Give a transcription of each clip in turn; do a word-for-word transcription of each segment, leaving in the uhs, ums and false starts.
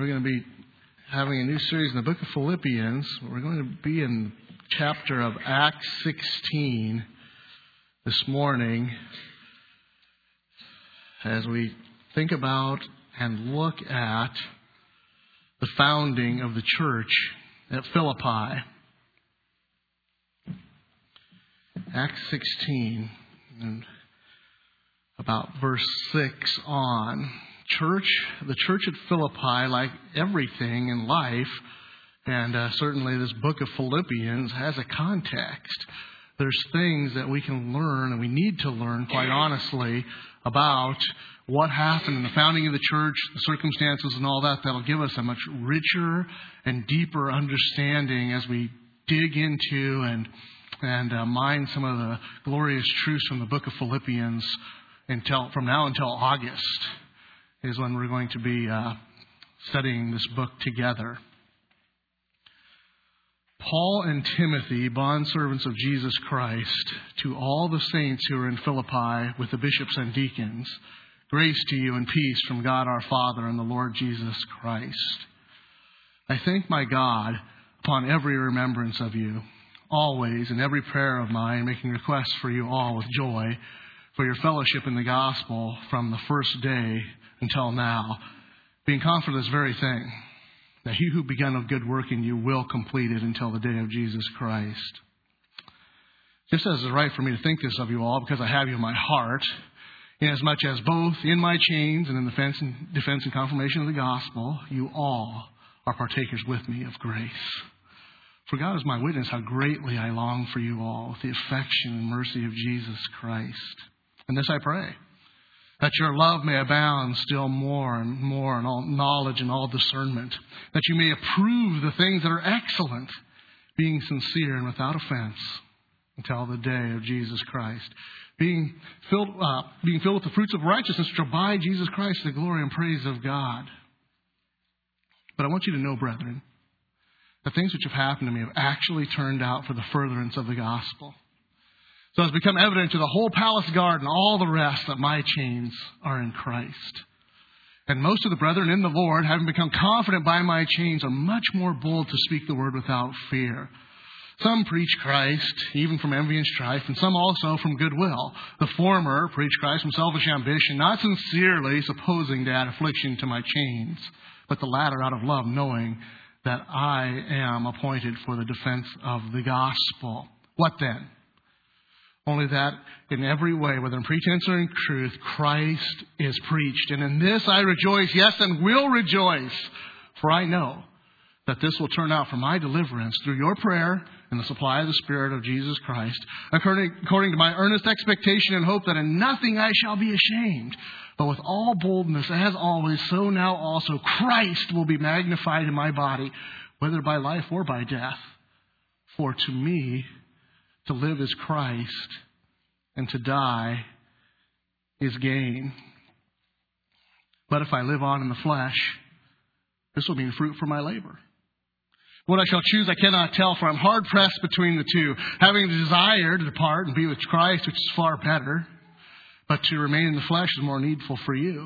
We're going to be having a new series in the book of Philippians. We're going to be in chapter of Acts sixteen this morning as we think about and look at the founding of the church at Philippi. Acts sixteen, and about verse six on. Church, the church at Philippi, like everything in life, and uh, certainly this book of Philippians has a context. There's things that we can learn, and we need to learn, quite honestly, about what happened in the founding of the church, the circumstances and all that, that'll give us a much richer and deeper understanding as we dig into and, and uh, mine some of the glorious truths from the book of Philippians until from now until August. Is when we're going to be uh, studying this book together. Paul and Timothy, bondservants of Jesus Christ, to all the saints who are in Philippi with the bishops and deacons, grace to you and peace from God our Father and the Lord Jesus Christ. I thank my God upon every remembrance of you, always in every prayer of mine, making requests for you all with joy, for your fellowship in the gospel from the first day until now, being confident of this very thing, that he who began a good work in you will complete it until the day of Jesus Christ. Just as it's right for me to think this of you all, because I have you in my heart, inasmuch as both in my chains and in the defense and, defense and confirmation of the gospel, you all are partakers with me of grace. For God is my witness how greatly I long for you all with the affection and mercy of Jesus Christ. And this I pray, that your love may abound still more and more in all knowledge and all discernment, that you may approve the things that are excellent, being sincere and without offense, until the day of Jesus Christ, being filled, uh, being filled with the fruits of righteousness which are by Jesus Christ, the glory and praise of God. But I want you to know, brethren, the things which have happened to me have actually turned out for the furtherance of the gospel. So it's become evident to the whole palace guard and all the rest that my chains are in Christ. And most of the brethren in the Lord, having become confident by my chains, are much more bold to speak the word without fear. Some preach Christ, even from envy and strife, and some also from goodwill. The former preach Christ from selfish ambition, not sincerely supposing to add affliction to my chains, but the latter out of love, knowing that I am appointed for the defense of the gospel. What then? Only that in every way, whether in pretense or in truth, Christ is preached. And in this I rejoice, yes, and will rejoice. For I know that this will turn out for my deliverance through your prayer and the supply of the Spirit of Jesus Christ, according, according to my earnest expectation and hope that in nothing I shall be ashamed, but with all boldness, as always, so now also Christ will be magnified in my body, whether by life or by death. For to me, to live is Christ, and to die is gain. But if I live on in the flesh, this will mean fruit for my labor. What I shall choose I cannot tell, for I'm hard pressed between the two, having the desire to depart and be with Christ, which is far better, but to remain in the flesh is more needful for you.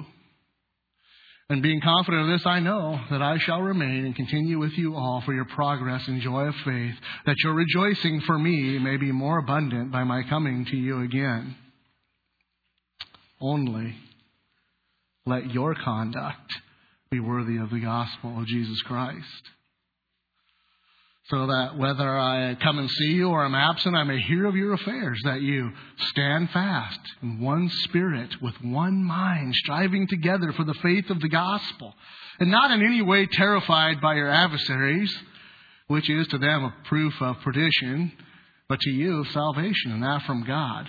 And being confident of this, I know that I shall remain and continue with you all for your progress and joy of faith, that your rejoicing for me may be more abundant by my coming to you again. Only let your conduct be worthy of the gospel of Jesus Christ, so that whether I come and see you or am absent, I may hear of your affairs, that you stand fast in one spirit, with one mind, striving together for the faith of the gospel, and not in any way terrified by your adversaries, which is to them a proof of perdition, but to you of salvation, and that from God.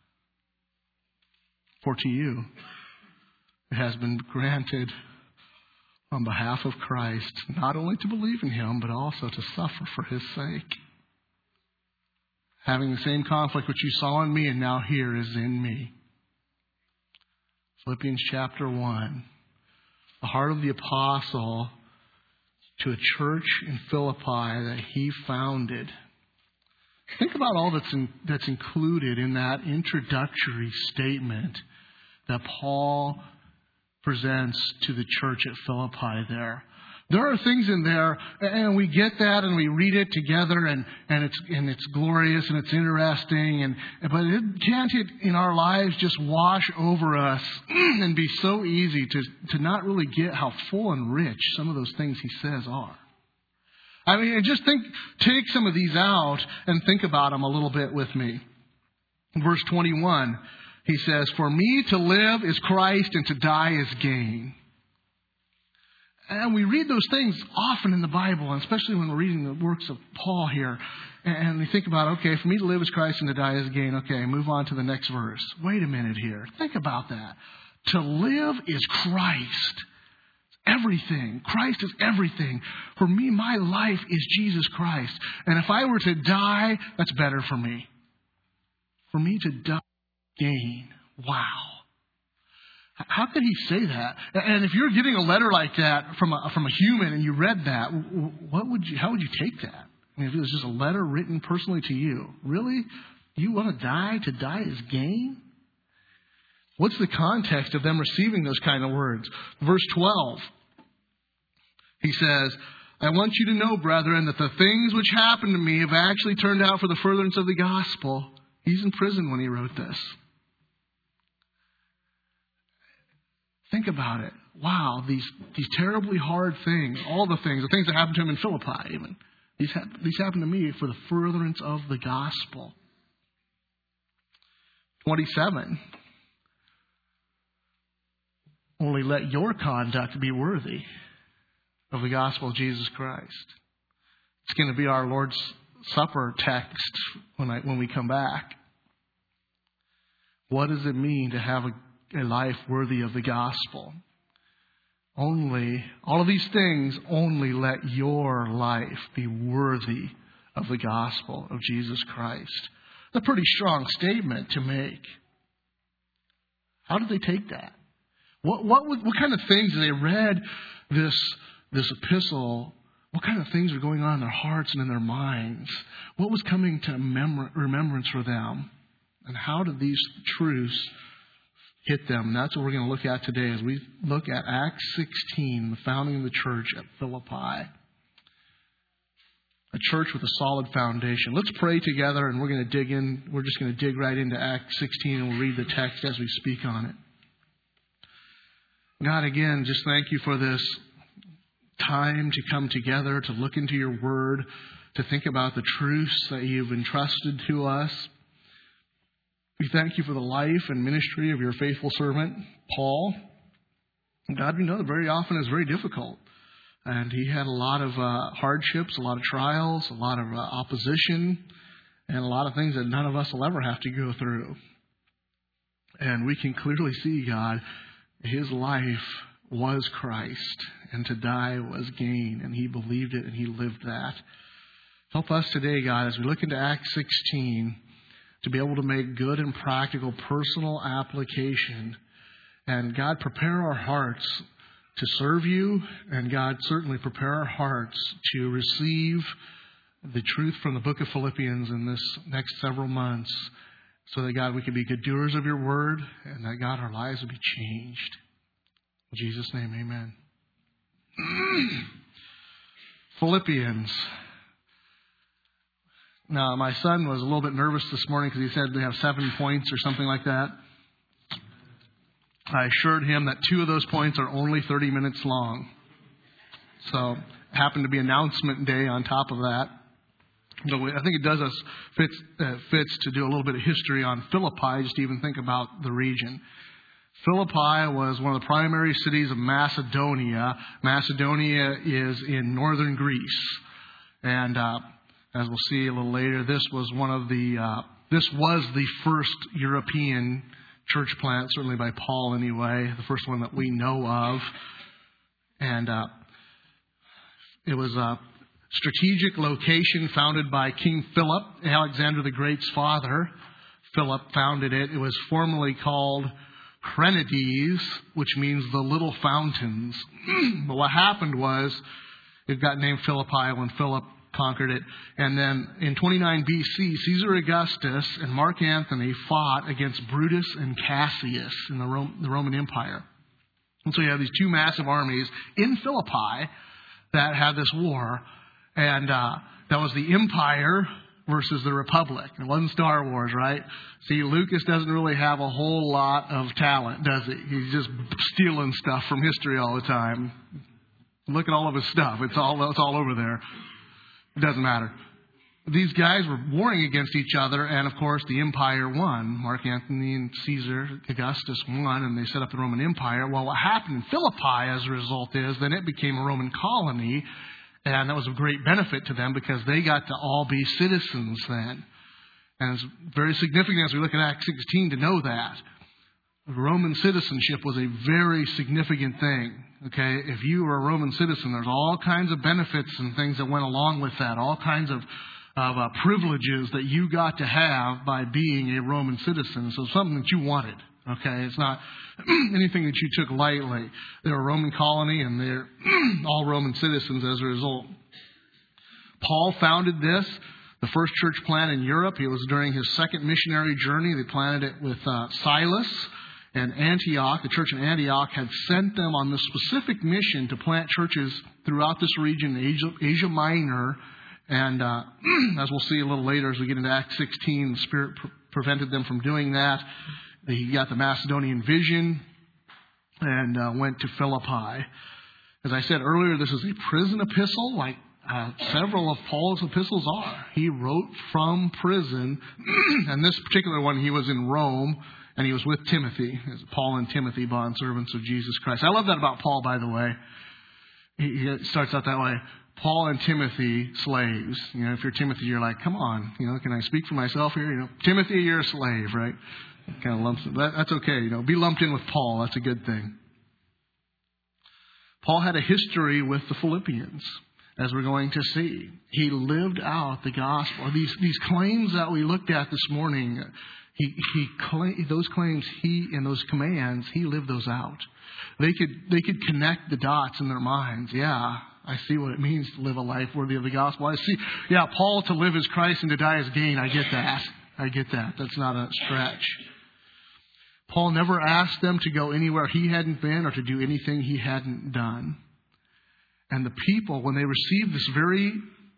For to you it has been granted on behalf of Christ, not only to believe in him, but also to suffer for his sake, having the same conflict which you saw in me and now hear is in me. Philippians chapter one, the heart of the apostle to a church in Philippi that he founded. Think about all that's in, that's included in that introductory statement that Paul presents to the church at Philippi there. There are things in there, and we get that, and we read it together, and, and it's and it's glorious, and it's interesting, and but it, can't it in our lives just wash over us and be so easy to, to not really get how full and rich some of those things he says are? I mean, just think, take some of these out and think about them a little bit with me. Verse twenty-one, he says, "For me to live is Christ, and to die is gain." And we read those things often in the Bible, and especially when we're reading the works of Paul here. And we think about, okay, for me to live is Christ and to die is gain. Okay, move on to the next verse. Wait a minute here. Think about that. To live is Christ. Everything. Christ is everything. For me, my life is Jesus Christ. And if I were to die, that's better for me. For me to die, gain. Wow. How could he say that? And if you're getting a letter like that from a, from a human and you read that, what would you? How would you take that? I mean, if it was just a letter written personally to you, really? You want to die? To die is gain? What's the context of them receiving those kind of words? Verse twelve, he says, "I want you to know, brethren, that the things which happened to me have actually turned out for the furtherance of the gospel." He's in prison when he wrote this. Think about it. Wow, these these terribly hard things, all the things, the things that happened to him in Philippi even, these, ha- these happened to me for the furtherance of the gospel. twenty-seven. "Only let your conduct be worthy of the gospel of Jesus Christ." It's going to be our Lord's Supper text when I, when we come back. What does it mean to have a a life worthy of the gospel? Only, all of these things, only let your life be worthy of the gospel of Jesus Christ. It's a pretty strong statement to make. How did they take that? What what what kind of things, as they read this this epistle, what kind of things were going on in their hearts and in their minds? What was coming to mem- remembrance for them? And how did these truths hit them? And that's what we're going to look at today as we look at Acts sixteen, the founding of the church at Philippi. A church with a solid foundation. Let's pray together, and we're going to dig in. We're just going to dig right into Acts sixteen, and we'll read the text as we speak on it. God, again, just thank you for this time to come together, to look into your word, to think about the truths that you've entrusted to us. We thank you for the life and ministry of your faithful servant, Paul. God, we know that very often it's very difficult. And he had a lot of uh, hardships, a lot of trials, a lot of uh, opposition, and a lot of things that none of us will ever have to go through. And we can clearly see, God, his life was Christ, and to die was gain, and he believed it and he lived that. Help us today, God, as we look into Acts sixteen, to be able to make good and practical personal application. And God, prepare our hearts to serve you. And God, certainly prepare our hearts to receive the truth from the book of Philippians in this next several months. So that, God, we can be good doers of your word. And that, God, our lives will be changed. In Jesus' name, amen. Philippians. Now, my son was a little bit nervous this morning because he said they have seven points or something like that. I assured him that two of those points are only thirty minutes long. So, it happened to be announcement day on top of that. So I think it does us fits, uh, fits to do a little bit of history on Philippi, just to even think about the region. Philippi was one of the primary cities of Macedonia. Macedonia is in northern Greece. And uh, as we'll see a little later, this was one of the uh, this was the first European church plant, certainly by Paul anyway, the first one that we know of. And uh, it was a strategic location founded by King Philip, Alexander the Great's father. Philip founded it. It was formerly called Crenades, which means the little fountains. But what happened was it got named Philippi when Philip conquered it. And then in twenty-nine B C, Caesar Augustus and Mark Antony fought against Brutus and Cassius in the, Rome, the Roman Empire. And so you have these two massive armies in Philippi that had this war. And uh, that was the Empire versus the Republic. It wasn't Star Wars, right? See, Lucas doesn't really have a whole lot of talent, does he? He's just stealing stuff from history all the time. Look at all of his stuff. It's all, it's all over there. It doesn't matter. These guys were warring against each other, and of course the Empire won. Mark Antony and Caesar Augustus won, and they set up the Roman Empire. Well, what happened in Philippi as a result is then it became a Roman colony, and that was of great benefit to them because they got to all be citizens then. And it's very significant as we look at Acts sixteen to know that. Roman citizenship was a very significant thing. Okay, if you were a Roman citizen, there's all kinds of benefits and things that went along with that, all kinds of of uh, privileges that you got to have by being a Roman citizen. So something that you wanted. Okay, it's not anything that you took lightly. They're a Roman colony and they're all Roman citizens as a result. Paul founded this, the first church plant in Europe. It was during his second missionary journey. They planted it with uh, Silas. And Antioch, the church in Antioch, had sent them on this specific mission to plant churches throughout this region, Asia, Asia Minor. And uh, as we'll see a little later as we get into Acts sixteen, the Spirit pre- prevented them from doing that. He got the Macedonian vision and uh, went to Philippi. As I said earlier, this is a prison epistle, like uh, several of Paul's epistles are. He wrote from prison, and this particular one, he was in Rome, and he was with Timothy. Paul and Timothy, bondservants of Jesus Christ. I love that about Paul, by the way. He, he starts out that way. Paul and Timothy, slaves. You know, if you're Timothy, you're like, come on, you know, can I speak for myself here? You know, Timothy, you're a slave, right? Kind of lumps that, that's okay. You know, be lumped in with Paul. That's a good thing. Paul had a history with the Philippians, as we're going to see. He lived out the gospel. These these claims that we looked at this morning, he he claim, those claims he and those commands, he lived those out. They could they could connect the dots in their minds. Yeah. I see what it means to live a life worthy of the gospel. I see, yeah, Paul, to live is Christ and to die is gain. I get that. I get that. That's not a stretch. Paul never asked them to go anywhere he hadn't been or to do anything he hadn't done. And the people, when they received this very,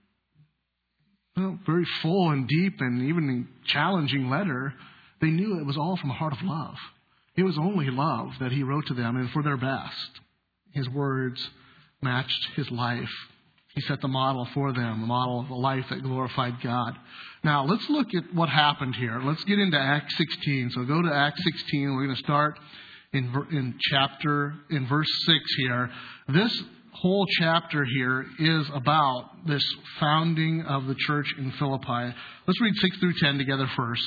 well, very full and deep and even challenging letter, they knew it was all from a heart of love. It was only love that he wrote to them and for their best. His words matched his life. He set the model for them, the model of a life that glorified God. Now, let's look at what happened here. Let's get into Acts sixteen. So go to Acts sixteen. We're going to start in, in chapter, in verse six here. This whole chapter here is about this founding of the church in Philippi. Let's read six through ten together first.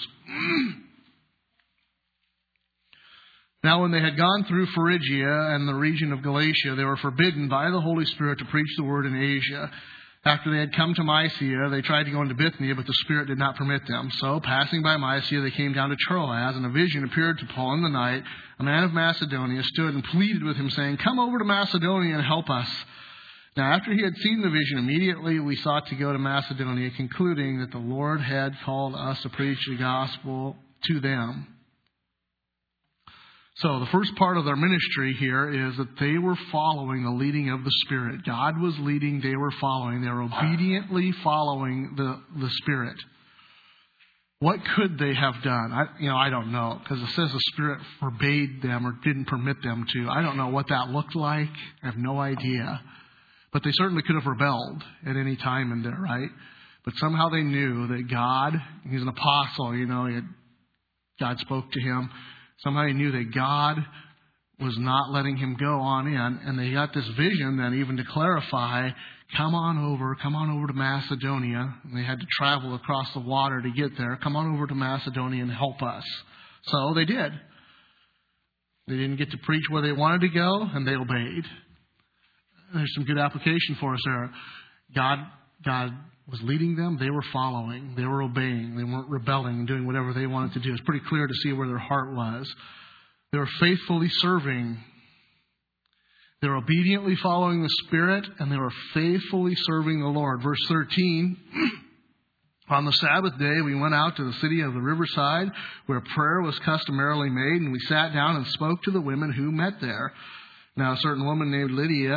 Now, when they had gone through Phrygia and the region of Galatia, they were forbidden by the Holy Spirit to preach the word in Asia. After they had come to Mysia, they tried to go into Bithynia, but the Spirit did not permit them. So, passing by Mysia, they came down to Troas, and a vision appeared to Paul in the night. A man of Macedonia stood and pleaded with him, saying, "Come over to Macedonia and help us." Now, after he had seen the vision, immediately we sought to go to Macedonia, concluding that the Lord had called us to preach the gospel to them. So the first part of their ministry here is that they were following the leading of the Spirit. God was leading, they were following. They were obediently following the, the Spirit. What could they have done? I, you know, I don't know, because it says the Spirit forbade them or didn't permit them to. I don't know what that looked like. I have no idea. But they certainly could have rebelled at any time in there, right? But somehow they knew that God, he's an apostle, you know, he had, God spoke to him. Somehow he knew that God was not letting him go on in. And they got this vision then even to clarify, come on over, come on over to Macedonia. And they had to travel across the water to get there. Come on over to Macedonia and help us. So they did. They didn't get to preach where they wanted to go, and they obeyed. There's some good application for us there. God, God was leading them. They were following. They were obeying. They weren't rebelling and doing whatever they wanted to do. It's pretty clear to see where their heart was. They were faithfully serving. They were obediently following the Spirit, and they were faithfully serving the Lord. Verse thirteen, on the Sabbath day, we went out to the city of the riverside, where prayer was customarily made, and we sat down and spoke to the women who met there. Now, a certain woman named Lydia,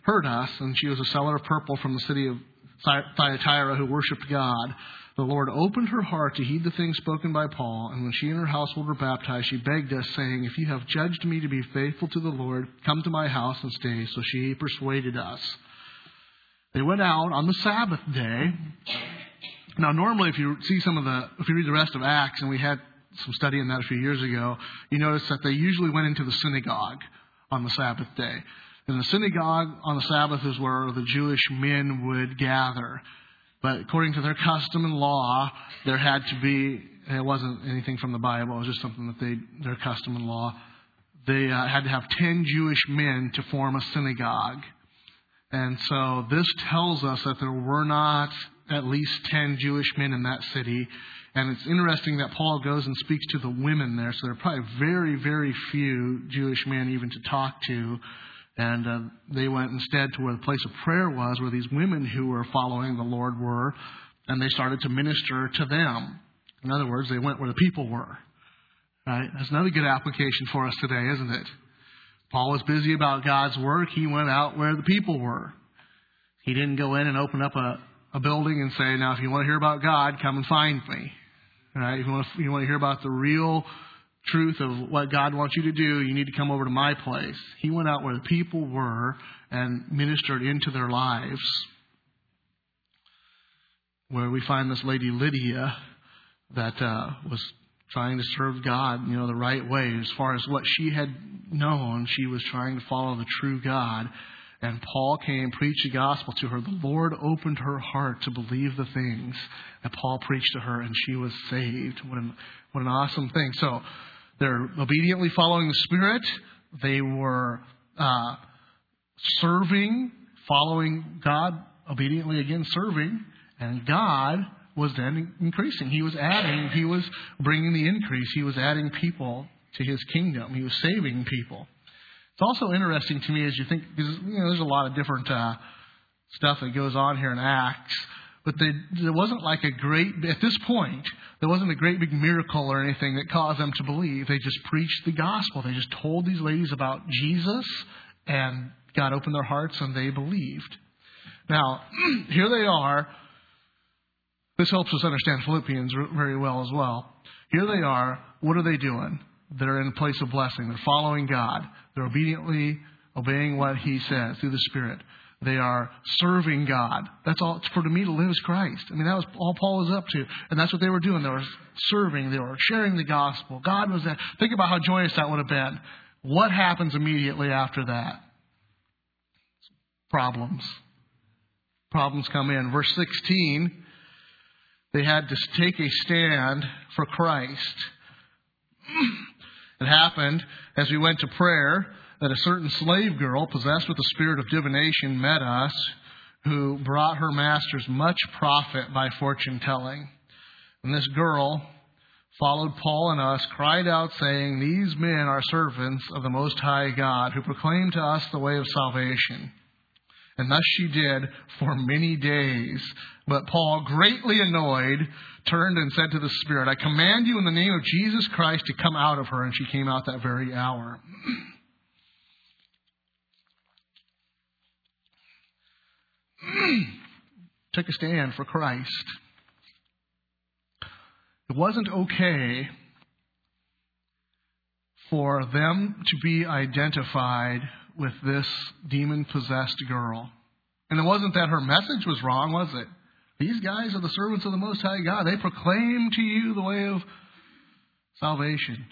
heard us, and she was a seller of purple from the city of Thyatira who worshipped God. The Lord opened her heart to heed the things spoken by Paul, and when she and her household were baptized, she begged us, saying, if you have judged me to be faithful to the Lord, come to my house and stay. So she persuaded us. They went out on the Sabbath day. Now, normally, if you see some of the, if you read the rest of Acts, and we had some study in that a few years ago, you notice that they usually went into the synagogue on the Sabbath day. And the synagogue on the Sabbath is where the Jewish men would gather. But according to their custom and law, there had to be, and it wasn't anything from the Bible, it was just something that they, their custom and law, they uh, had to have ten Jewish men to form a synagogue. And so this tells us that there were not at least ten Jewish men in that city. And it's interesting that Paul goes and speaks to the women there. So there are probably very, very few Jewish men even to talk to. And uh, they went instead to where the place of prayer was, where these women who were following the Lord were, and they started to minister to them. In other words, they went where the people were. Right? That's another good application for us today, isn't it? Paul was busy about God's work. He went out where the people were. He didn't go in and open up a, a building and say, now, if you want to hear about God, come and find me. Right? If you want to, you want to hear about the real truth of what God wants you to do, you need to come over to my place. He went out where the people were and ministered into their lives. Where we find this lady Lydia that uh, was trying to serve God, you know, the right way. As far as what she had known, she was trying to follow the true God. And Paul came, preached the gospel to her. The Lord opened her heart to believe the things that Paul preached to her, and she was saved. What an, what an awesome thing. So they're obediently following the Spirit. They were uh, serving, following God, obediently again serving. And God was then increasing. He was adding, He was bringing the increase. He was adding people to His kingdom. He was saving people. It's also interesting to me as you think, because you know, there's a lot of different uh, stuff that goes on here in Acts. But they, there wasn't like a great, at this point, there wasn't a great big miracle or anything that caused them to believe. They just preached the gospel. They just told these ladies about Jesus, and God opened their hearts and they believed. Now, here they are. This helps us understand Philippians very well as well. Here they are. What are they doing? They're in a place of blessing. They're following God. They're obediently obeying what He says through the Spirit. They are serving God. That's all. For to me to live is Christ. I mean, that was all Paul was up to. And that's what they were doing. They were serving. They were sharing the gospel. God was there. Think about how joyous that would have been. What happens immediately after that? Problems. Problems come in. Verse sixteen, they had to take a stand for Christ. It happened as we went to prayer that a certain slave girl possessed with the spirit of divination met us, who brought her masters much profit by fortune telling. And this girl followed Paul and us, cried out, saying, these men are servants of the Most High God, who proclaim to us the way of salvation. And thus she did for many days. But Paul, greatly annoyed, turned and said to the Spirit, I command you in the name of Jesus Christ to come out of her. And she came out that very hour. Took a stand for Christ. It wasn't okay for them to be identified with this demon-possessed girl. And it wasn't that her message was wrong, was it? These guys are the servants of the Most High God. They proclaim to you the way of salvation.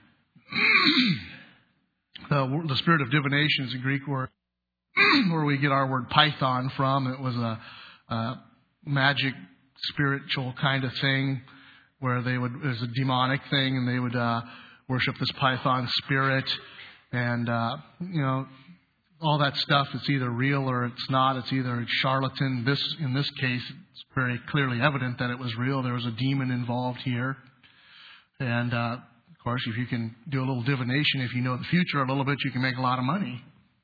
the, the spirit of divination is a Greek word where we get our word python from. It was a, a magic, spiritual kind of thing where they would, it was a demonic thing, and they would uh, worship this python spirit. And, uh, you know, all that stuff, it's either real or it's not. It's either a charlatan. This, in this case, it's very clearly evident that it was real. There was a demon involved here. And, uh, of course, if you can do a little divination, if you know the future a little bit, you can make a lot of money.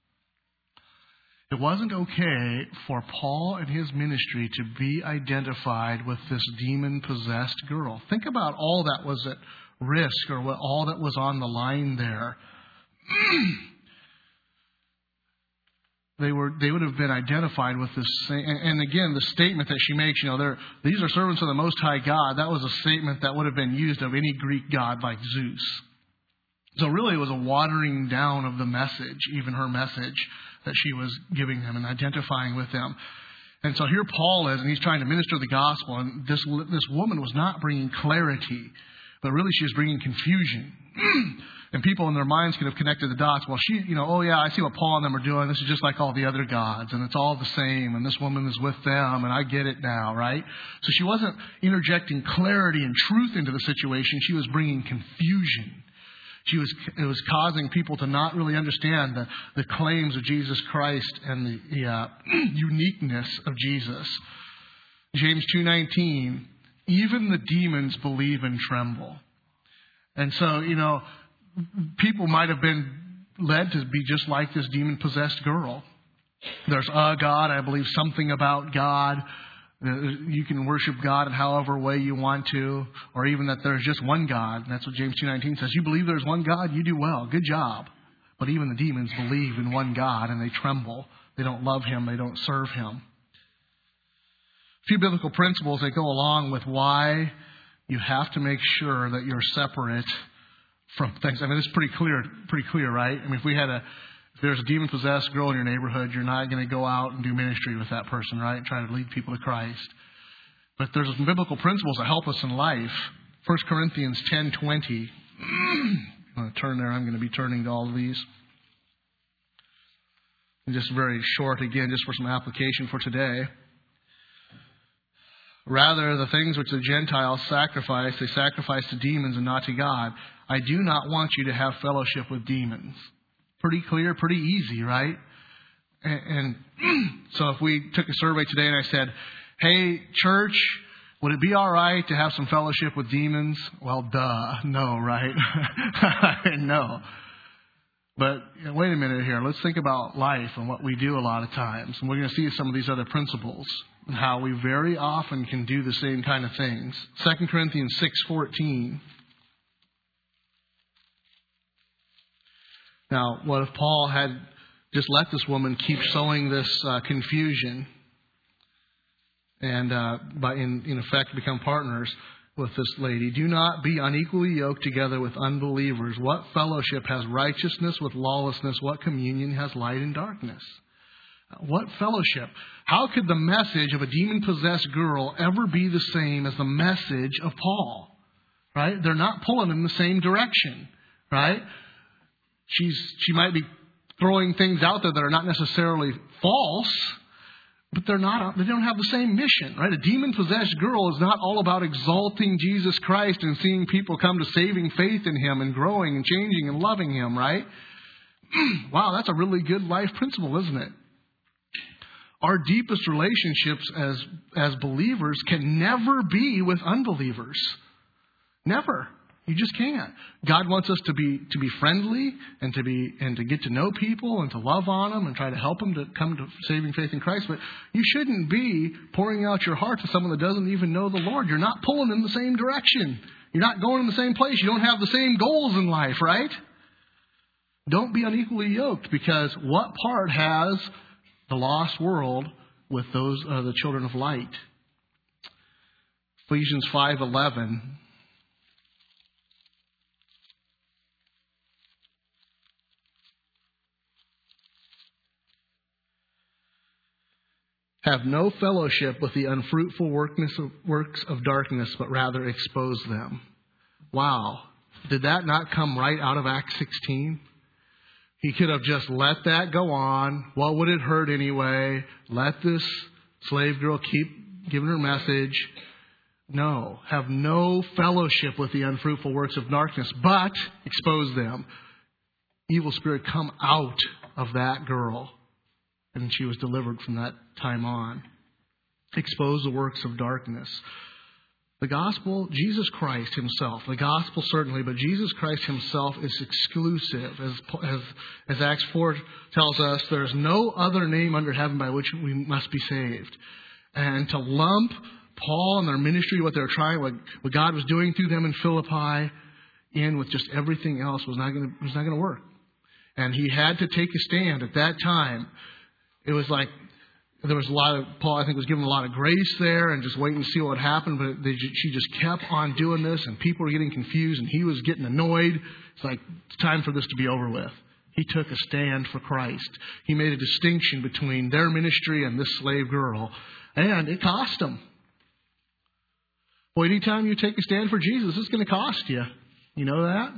It wasn't okay for Paul and his ministry to be identified with this demon-possessed girl. Think about all that was at risk, or what, all that was on the line there. they were they would have been identified with this. And, and again, the statement that she makes, you know, they're, these are servants of the Most High God. That was a statement that would have been used of any Greek god like Zeus. So really, it was a watering down of the message, even her message that she was giving them and identifying with them. And so here Paul is, and he's trying to minister the gospel. And this this woman was not bringing clarity, but really she was bringing confusion. And people in their minds could have connected the dots. Well, she, you know, oh yeah, I see what Paul and them are doing. This is just like all the other gods, and it's all the same. And this woman is with them, and I get it now, right? So she wasn't interjecting clarity and truth into the situation. She was bringing confusion. She was, it was causing people to not really understand the, the claims of Jesus Christ and the, the uh, uniqueness of Jesus. James two nineteen, even the demons believe and tremble. And so, you know, people might have been led to be just like this demon-possessed girl. There's a God, I believe something about God. You can worship God in however way you want to, or even that there's just one God. And that's what James two nineteen says. You believe there's one God, you do well. Good job. But even the demons believe in one God, and they tremble. They don't love Him. They don't serve Him. A few biblical principles that go along with why you have to make sure that you're separate from things. I mean, it's pretty clear, pretty clear, right? I mean, if we had a If there's a demon-possessed girl in your neighborhood, you're not going to go out and do ministry with that person, right? And try to lead people to Christ. But there's some biblical principles that help us in life. First Corinthians ten twenty. I'm going to turn there. I'm going to be turning to all of these. And just very short, again, just for some application for today. Rather, the things which the Gentiles sacrifice, they sacrifice to demons and not to God. I do not want you to have fellowship with demons. Pretty clear, pretty easy, right? And, and so if we took a survey today and I said, hey, church, would it be all right to have some fellowship with demons? Well, duh. No, right? No. But you know, wait a minute here. Let's think about life and what we do a lot of times. And we're going to see some of these other principles and how we very often can do the same kind of things. Second Corinthians six fourteen. Now, what if Paul had just let this woman keep sowing this uh, confusion and uh, by in, in effect become partners with this lady? Do not be unequally yoked together with unbelievers. What fellowship has righteousness with lawlessness? What communion has light and darkness? What fellowship? How could the message of a demon-possessed girl ever be the same as the message of Paul? Right? They're not pulling in the same direction. Right? She's she might be throwing things out there that are not necessarily false, but they're not. They don't have the same mission, right? A demon-possessed girl is not all about exalting Jesus Christ and seeing people come to saving faith in Him and growing and changing and loving Him, right? Wow, that's a really good life principle, isn't it? Our deepest relationships as as believers can never be with unbelievers. Never. You just can't. God wants us to be to be friendly and to be and to get to know people and to love on them and try to help them to come to saving faith in Christ. But you shouldn't be pouring out your heart to someone that doesn't even know the Lord. You're not pulling in the same direction. You're not going in the same place. You don't have the same goals in life, right? Don't be unequally yoked, because what part has the lost world with those uh, the children of light? Ephesians five eleven. Have no fellowship with the unfruitful works of darkness, but rather expose them. Wow. Did that not come right out of Acts sixteen? He could have just let that go on. What would it hurt anyway? Let this slave girl keep giving her message. No. Have no fellowship with the unfruitful works of darkness, but expose them. Evil spirit come out of that girl. And she was delivered from that time on. Expose the works of darkness. The gospel, Jesus Christ Himself, the gospel certainly, but Jesus Christ Himself is exclusive. As, as, as Acts four tells us, there is no other name under heaven by which we must be saved. And to lump Paul and their ministry, what they were trying, what, what God was doing through them in Philippi, in with just everything else was not going to was not going to work. And he had to take a stand at that time. it was like there was a lot of, Paul, I think, was given a lot of grace there and just waiting to see what would happen. But they, she just kept on doing this, and people were getting confused, and he was getting annoyed. It's like, it's time for this to be over with. He took a stand for Christ. He made a distinction between their ministry and this slave girl. And it cost him. Well, anytime you take a stand for Jesus, it's going to cost you. You know that?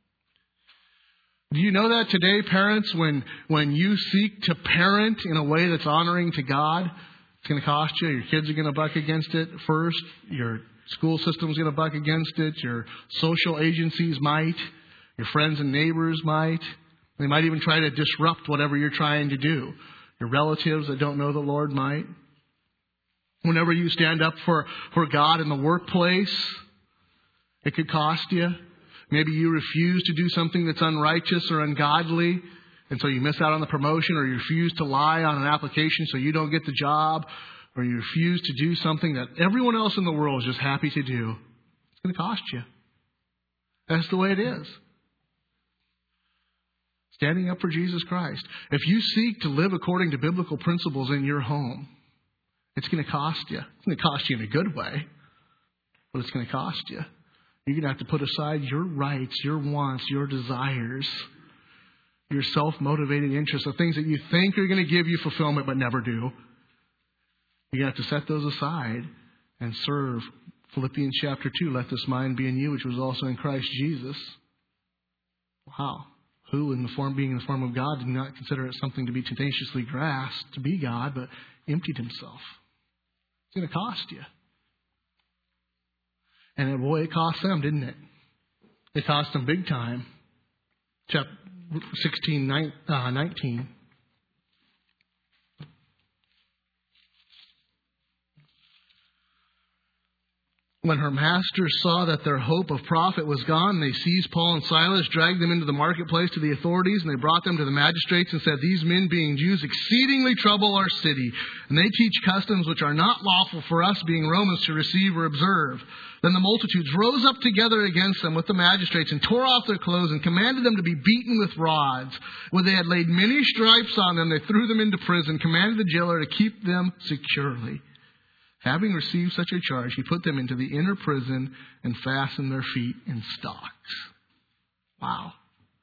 Do you know that today, parents, when, when you seek to parent in a way that's honoring to God, it's going to cost you. Your kids are going to buck against it first. Your school system's going to buck against it. Your social agencies might. Your friends and neighbors might. They might even try to disrupt whatever you're trying to do. Your relatives that don't know the Lord might. Whenever you stand up for, for God in the workplace, it could cost you. Maybe you refuse to do something that's unrighteous or ungodly, and so you miss out on the promotion, or you refuse to lie on an application so you don't get the job, or you refuse to do something that everyone else in the world is just happy to do. It's going to cost you. That's the way it is. Standing up for Jesus Christ. If you seek to live according to biblical principles in your home, it's going to cost you. It's going to cost you in a good way, but it's going to cost you. You're going to have to put aside your rights, your wants, your desires, your self-motivated interests, the things that you think are going to give you fulfillment but never do. You have to set those aside and serve. Philippians chapter two, let this mind be in you, which was also in Christ Jesus. Wow. Who, in the form, being in the form of God, did not consider it something to be tenaciously grasped to be God, but emptied himself. It's going to cost you. And boy, it cost them, didn't it? It cost them big time. Chapter sixteen, nineteen. When her masters saw that their hope of profit was gone, they seized Paul and Silas, dragged them into the marketplace to the authorities, and they brought them to the magistrates and said, "These men, being Jews, exceedingly trouble our city, and they teach customs which are not lawful for us, being Romans, to receive or observe." Then the multitudes rose up together against them with the magistrates and tore off their clothes and commanded them to be beaten with rods. When they had laid many stripes on them, they threw them into prison, commanded the jailer to keep them securely. Having received such a charge, he put them into the inner prison and fastened their feet in stocks. Wow.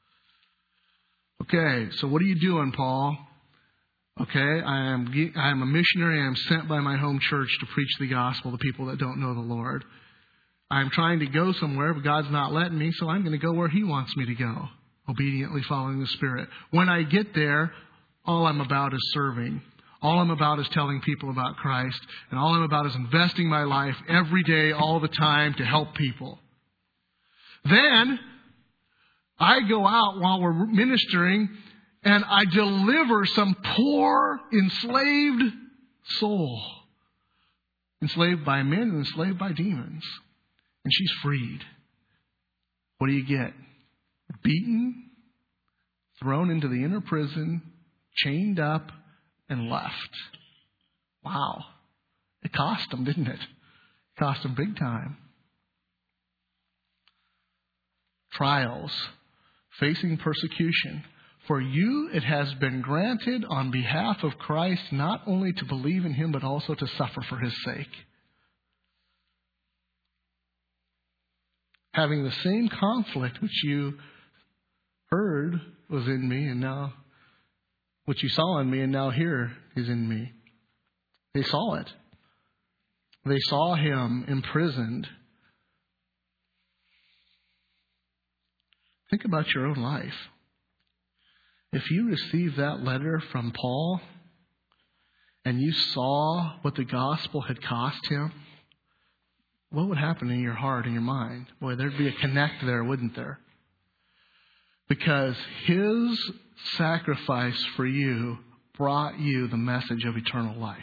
Okay, so what are you doing, Paul? Okay, I am I am a missionary. I am sent by my home church to preach the gospel to people that don't know the Lord. I'm trying to go somewhere, but God's not letting me, so I'm going to go where he wants me to go, obediently following the Spirit. When I get there, all I'm about is serving. All I'm about is telling people about Christ. And all I'm about is investing my life every day, all the time, to help people. Then, I go out while we're ministering, and I deliver some poor, enslaved soul. Enslaved by men and enslaved by demons. And she's freed. What do you get? Beaten, thrown into the inner prison, chained up, and left. Wow. It cost them, didn't it? It cost them big time. Trials. Facing persecution. For you it has been granted on behalf of Christ not only to believe in him, but also to suffer for his sake. Having the same conflict which you heard was in me, and now what you saw in me, and now here is in me. They saw it. They saw him imprisoned. Think about your own life. If you received that letter from Paul, and you saw what the gospel had cost him, what would happen in your heart and your mind? Boy, there'd be a connect there, wouldn't there? Because his sacrifice for you brought you the message of eternal life.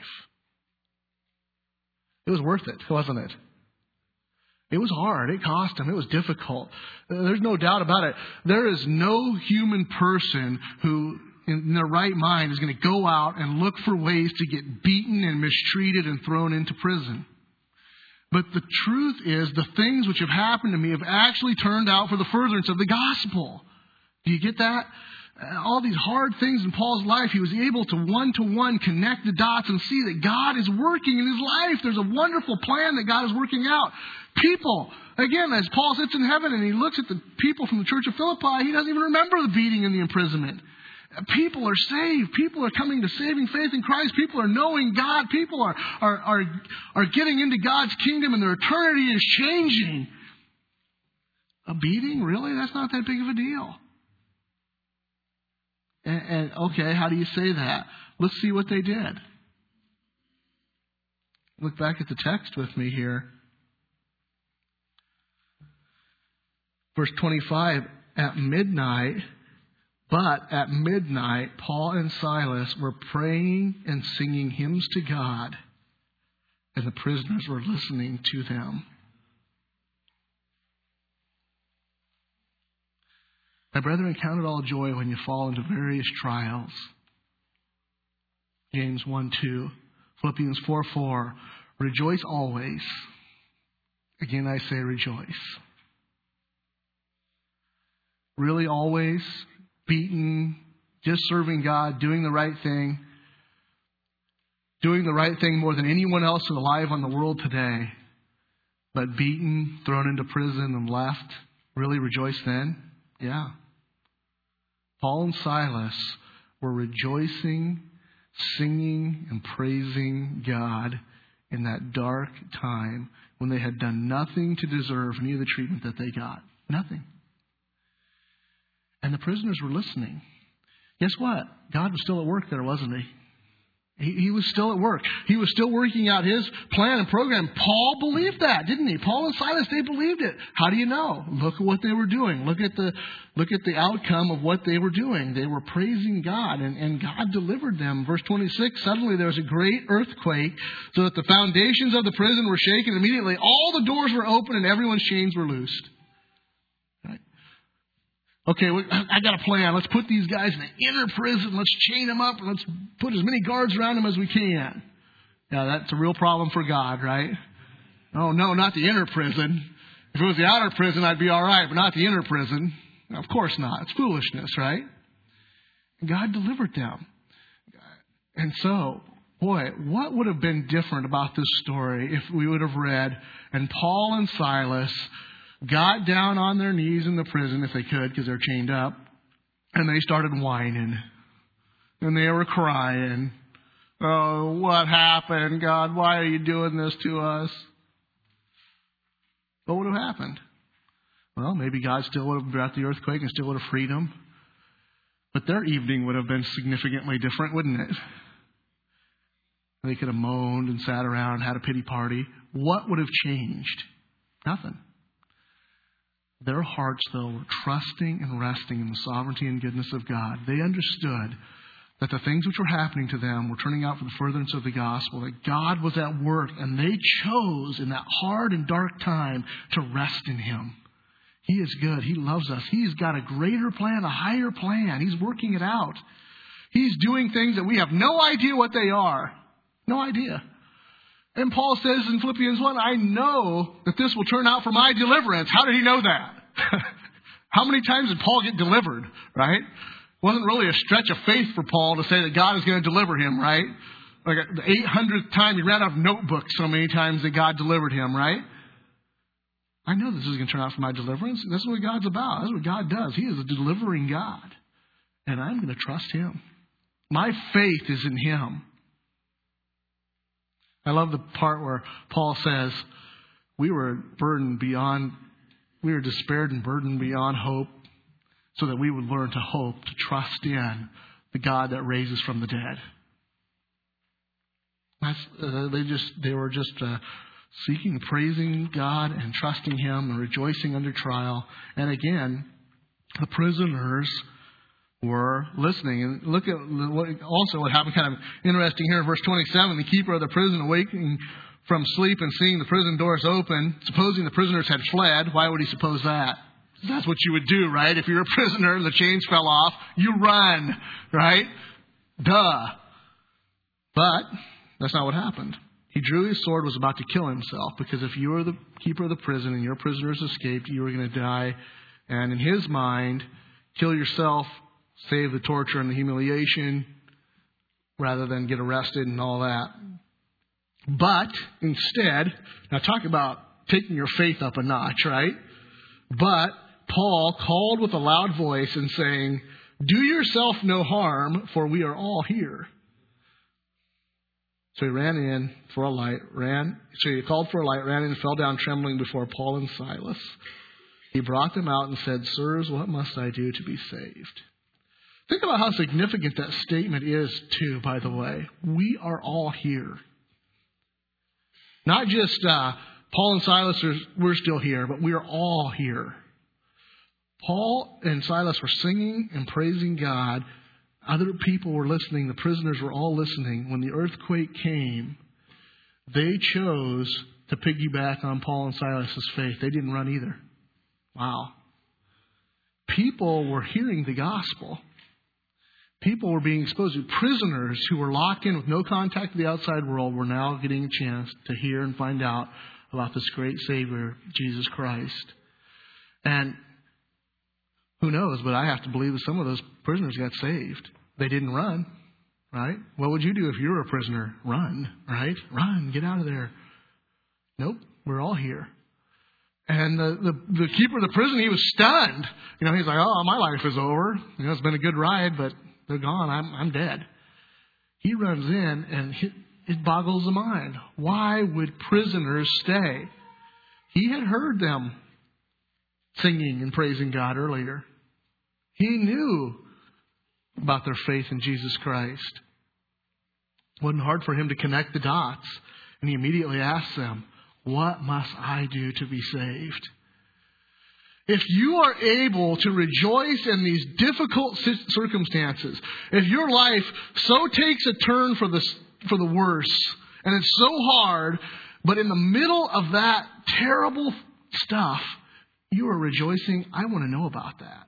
It was worth it, wasn't it? It was hard. It cost him. It was difficult. There's no doubt about it. There is no human person who, in their right mind, is going to go out and look for ways to get beaten and mistreated and thrown into prison. But the truth is, the things which have happened to me have actually turned out for the furtherance of the gospel. Do you get that? all these hard things in Paul's life, he was able to one-to-one connect the dots and see that God is working in his life. There's a wonderful plan that God is working out. People, again, as Paul sits in heaven and he looks at the people from the church of Philippi, he doesn't even remember the beating and the imprisonment. People are saved. People are coming to saving faith in Christ. People are knowing God. People are, are, are, are getting into God's kingdom and their eternity is changing. A beating? Really? That's not that big of a deal. And, and okay, how do you say that? Let's see what they did. Look back at the text with me here. Verse twenty-five, at midnight, but at midnight, Paul and Silas were praying and singing hymns to God, and the prisoners were listening to them. My brethren, count it all joy when you fall into various trials. James one two, Philippians four four, rejoice always. Again, I say rejoice. Really always beaten, just serving God, doing the right thing, doing the right thing more than anyone else alive on the world today, but beaten, thrown into prison and left. Really rejoice then? Yeah. Paul and Silas were rejoicing, singing, and praising God in that dark time when they had done nothing to deserve any of the treatment that they got. Nothing. And the prisoners were listening. Guess what? God was still at work there, wasn't he? He, he was still at work. He was still working out his plan and program. Paul believed that, didn't he? Paul and Silas, they believed it. How do you know? Look at what they were doing. Look at the look at the outcome of what they were doing. They were praising God, and, and God delivered them. Verse twenty-six, suddenly there was a great earthquake, so that the foundations of the prison were shaken. Immediately all the doors were open and everyone's chains were loosed. Okay, I got a plan. Let's put these guys in the inner prison. Let's chain them up and let's put as many guards around them as we can. Yeah, that's a real problem for God, right? Oh, no, not the inner prison. If it was the outer prison, I'd be all right, but not the inner prison. Of course not. It's foolishness, right? God delivered them. And so, boy, what would have been different about this story if we would have read, and Paul and Silas got down on their knees in the prison, if they could, because they're chained up, and they started whining. And they were crying. Oh, what happened, God? Why are you doing this to us? What would have happened? Well, maybe God still would have brought the earthquake and still would have freed them. But their evening would have been significantly different, wouldn't it? They could have moaned and sat around and had a pity party. What would have changed? Nothing. Their hearts, though, were trusting and resting in the sovereignty and goodness of God. They understood that the things which were happening to them were turning out for the furtherance of the gospel, that God was at work, and they chose in that hard and dark time to rest in Him. He is good. He loves us. He's got a greater plan, a higher plan. He's working it out. He's doing things that we have no idea what they are. No idea. And Paul says in Philippians one, I know that this will turn out for my deliverance. How did he know that? How many times did Paul get delivered, right? It wasn't really a stretch of faith for Paul to say that God is going to deliver him, right? Like the eight hundredth time he ran out of notebooks so many times that God delivered him, right? I know this is going to turn out for my deliverance. This is what God's about. That's what God does. He is a delivering God. And I'm going to trust Him. My faith is in Him. I love the part where Paul says, we were burdened beyond, we were despaired and burdened beyond hope, so that we would learn to hope, to trust in the God that raises from the dead. That's, uh, they just, they were just uh, seeking, praising God and trusting Him and rejoicing under trial. And again, the prisoners were listening. And look at also what happened, kind of interesting here in verse twenty-seven. The keeper of the prison, awaking from sleep and seeing the prison doors open, supposing the prisoners had fled. Why would he suppose that? That's what you would do, right? If you're a prisoner and the chains fell off, you run, right? Duh. But that's not what happened. He drew his sword, was about to kill himself, because if you were the keeper of the prison and your prisoners escaped, you were going to die. And in his mind, kill yourself save the torture and the humiliation rather than get arrested and all that. But instead, now talk about taking your faith up a notch, right? But Paul called with a loud voice and saying, "Do yourself no harm, for we are all here." So he ran in for a light, ran, so he called for a light, ran in and fell down trembling before Paul and Silas. He brought them out and said, "Sirs, what must I do to be saved?" Think about how significant that statement is, too, by the way. We are all here. Not just uh, Paul and Silas, are, we're still here, but we are all here. Paul and Silas were singing and praising God. Other people were listening. The prisoners were all listening. When the earthquake came, they chose to piggyback on Paul and Silas's faith. They didn't run either. Wow. People were hearing the gospel. People were being exposed to. Prisoners who were locked in with no contact with the outside world were now getting a chance to hear and find out about this great Savior, Jesus Christ. And who knows, but I have to believe that some of those prisoners got saved. They didn't run, right? What would you do if you were a prisoner? Run, right? Run, get out of there. Nope, we're all here. And the, the, the keeper of the prison, he was stunned. You know, he's like, "Oh, my life is over. You know, it's been a good ride, but they're gone. I'm, I'm dead." He runs in, and it, it boggles the mind. Why would prisoners stay? He had heard them singing and praising God earlier. He knew about their faith in Jesus Christ. It wasn't hard for him to connect the dots. And he immediately asked them, "What must I do to be saved?" If you are able to rejoice in these difficult circumstances, if your life so takes a turn for the, for the worse, and it's so hard, but in the middle of that terrible stuff, you are rejoicing, I want to know about that.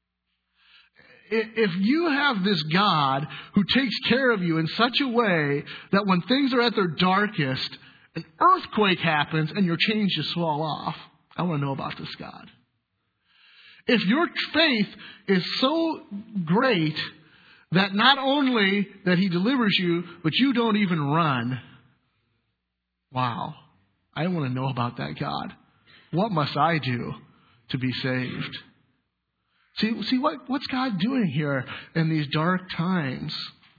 If you have this God who takes care of you in such a way that when things are at their darkest, an earthquake happens and your chains just fall off, I want to know about this God. If your faith is so great that not only that He delivers you, but you don't even run, wow, I want to know about that God. What must I do to be saved? See, see what, what's God doing here in these dark times?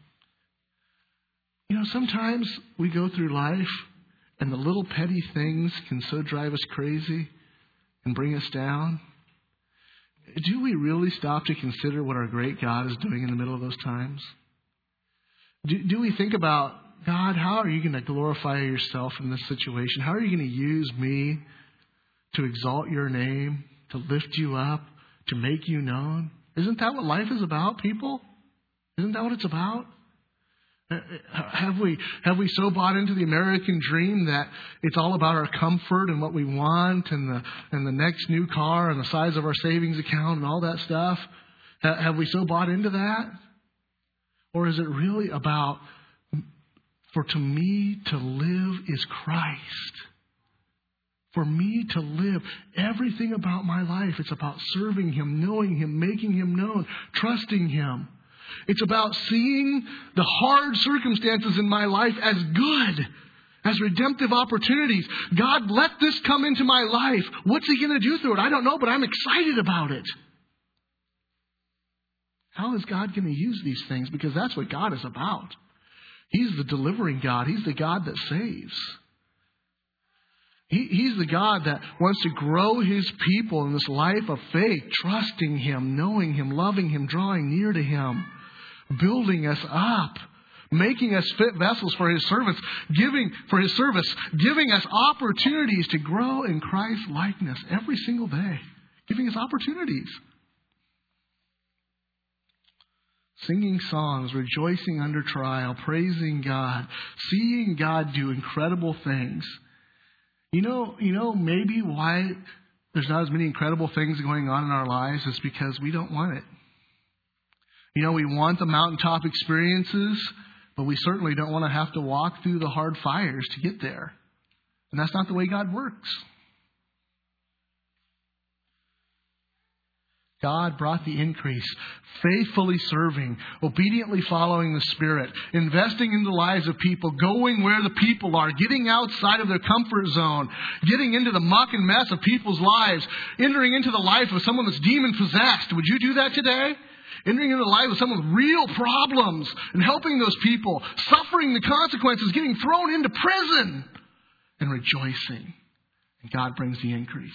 You know, sometimes we go through life and the little petty things can so drive us crazy and bring us down. Do we really stop to consider what our great God is doing in the middle of those times? Do, do we think about, God, how are you going to glorify yourself in this situation? How are you going to use me to exalt your name, to lift you up, to make you known? Isn't that what life is about, people? Isn't that what it's about? Have we have we so bought into the American dream that it's all about our comfort and what we want and the and the next new car and the size of our savings account and all that stuff? Have we so bought into that? Or is it really about, for to me to live is Christ? For me to live, everything about my life, it's about serving Him, knowing Him, making Him known, trusting Him. It's about seeing the hard circumstances in my life as good, as redemptive opportunities. God, let this come into my life. What's He going to do through it? I don't know, but I'm excited about it. How is God going to use these things? Because that's what God is about. He's the delivering God. He's the God that saves. He, he's the God that wants to grow His people in this life of faith, trusting Him, knowing Him, loving Him, drawing near to Him, building us up, making us fit vessels for His servants, giving for His service, giving us opportunities to grow in Christ's likeness every single day, giving us opportunities. Singing songs, rejoicing under trial, praising God, seeing God do incredible things. You know, you know, maybe why there's not as many incredible things going on in our lives is because we don't want it. You know, we want the mountaintop experiences, but we certainly don't want to have to walk through the hard fires to get there. And that's not the way God works. God brought the increase, faithfully serving, obediently following the Spirit, investing in the lives of people, going where the people are, getting outside of their comfort zone, getting into the muck and mess of people's lives, entering into the life of someone that's demon-possessed. Would you do that today? Entering into the life of someone with real problems and helping those people, suffering the consequences, getting thrown into prison, and rejoicing. And God brings the increase.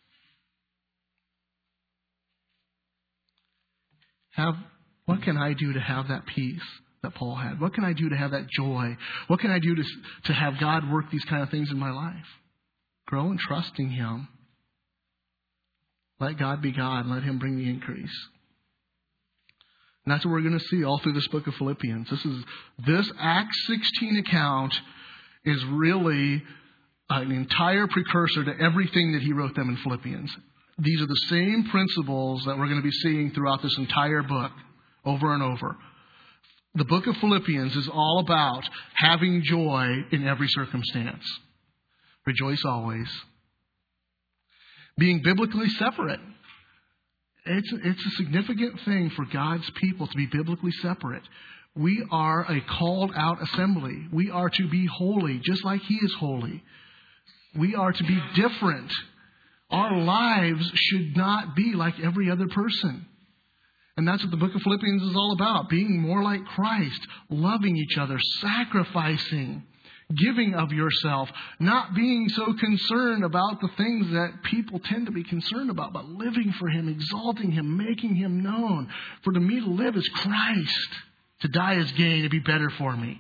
Have, what can I do to have that peace that Paul had? What can I do to have that joy? What can I do to, to have God work these kind of things in my life? Grow in trusting Him. Let God be God. Let Him bring the increase. And that's what we're going to see all through this book of Philippians. This is this Acts sixteen account is really an entire precursor to everything that he wrote them in Philippians. These are the same principles that we're going to be seeing throughout this entire book, over and over. The book of Philippians is all about having joy in every circumstance. Rejoice always. Being biblically separate. It's, it's a significant thing for God's people to be biblically separate. We are a called out assembly. We are to be holy, just like He is holy. We are to be different. Our lives should not be like every other person. And that's what the book of Philippians is all about. Being more like Christ, loving each other, sacrificing, giving of yourself, not being so concerned about the things that people tend to be concerned about, but living for Him, exalting Him, making Him known. For to me to live is Christ, to die is gain, to be better for me.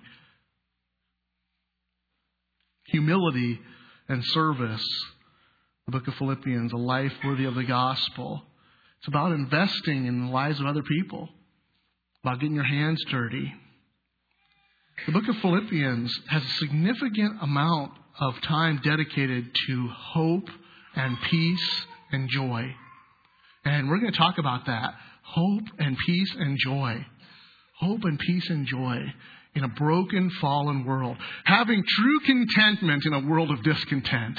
Humility and service. The book of Philippians, a life worthy of the gospel. It's about investing in the lives of other people, about getting your hands dirty. The book of Philippians has a significant amount of time dedicated to hope and peace and joy. And we're going to talk about that. Hope and peace and joy. Hope and peace and joy in a broken, fallen world. Having true contentment in a world of discontent.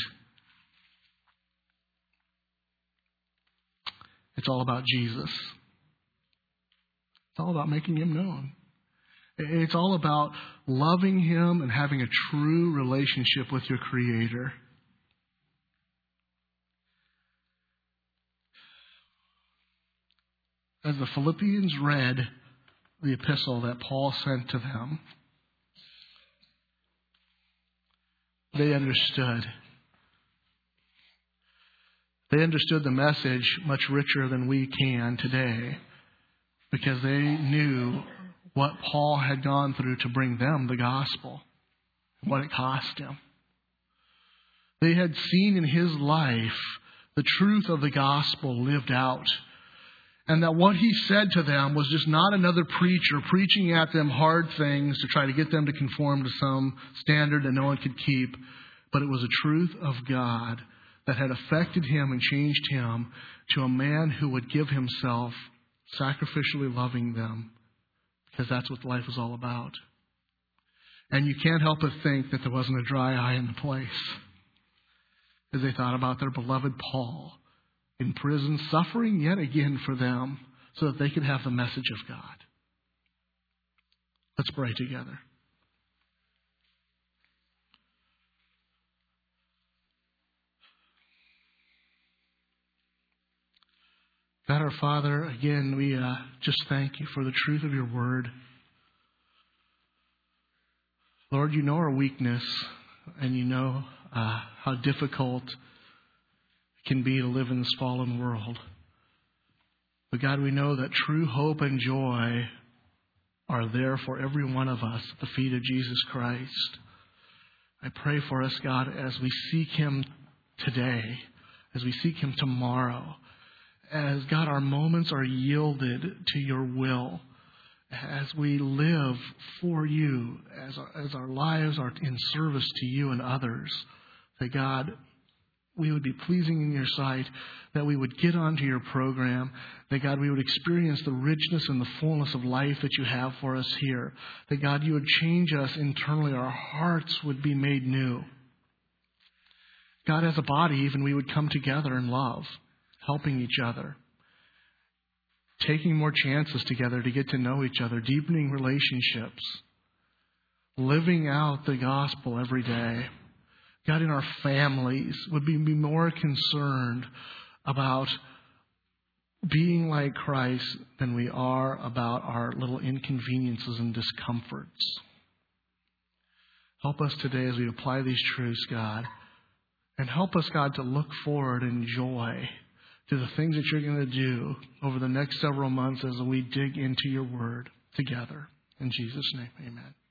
It's all about Jesus. It's all about making Him known. It's all about loving Him and having a true relationship with your Creator. As the Philippians read the epistle that Paul sent to them, they understood. They understood the message much richer than we can today, because they knew what Paul had gone through to bring them the gospel, what it cost him. They had seen in his life the truth of the gospel lived out, and that what he said to them was just not another preacher preaching at them hard things to try to get them to conform to some standard that no one could keep, but it was a truth of God that had affected him and changed him to a man who would give himself, sacrificially loving them, because that's what life is all about. And you can't help but think that there wasn't a dry eye in the place as they thought about their beloved Paul in prison, suffering yet again for them so that they could have the message of God. Let's pray together. God our Father, again, we uh, just thank You for the truth of Your word. Lord, You know our weakness, and You know uh, how difficult it can be to live in this fallen world. But God, we know that true hope and joy are there for every one of us at the feet of Jesus Christ. I pray for us, God, as we seek Him today, as we seek Him tomorrow, as, God, our moments are yielded to Your will, as we live for You, as our, as our lives are in service to You and others, that, God, we would be pleasing in Your sight, that we would get onto Your program, that, God, we would experience the richness and the fullness of life that You have for us here, that, God, You would change us internally, our hearts would be made new. God, as a body, even we would come together in love, helping each other. taking more chances together to get to know each other, deepening relationships, living out the gospel every day. God, in our families, would we be more concerned about being like Christ than we are about our little inconveniences and discomforts. Help us today as we apply these truths, God. And help us, God, to look forward in joy to the things that you're going to do over the next several months as we dig into your word together. In Jesus' name, amen.